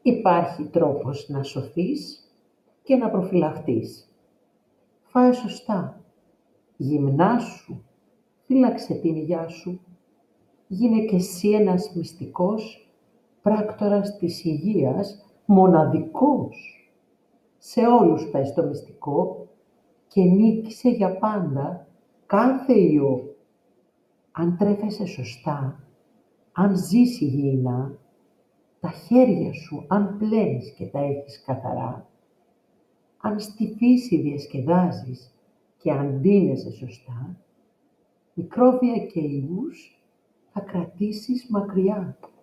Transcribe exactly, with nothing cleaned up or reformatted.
Υπάρχει τρόπος να σωθείς και να προφυλαχτείς. Φάε σωστά. Γυμνάσου. Φύλαξε την υγειά σου. Γίνε κι εσύ ένας μυστικός πράκτορας της υγείας, μοναδικός. Σε όλους πες το μυστικό και νίκησε για πάντα κάθε ιό. Αν τρέφεσαι σωστά, αν ζεις υγιεινά, τα χέρια σου αν πλένεις και τα έχεις καθαρά, αν στη φύση διασκεδάζεις και αν ντύνεσαι σωστά, μικρόβια και ιούς θα κρατήσεις μακριά.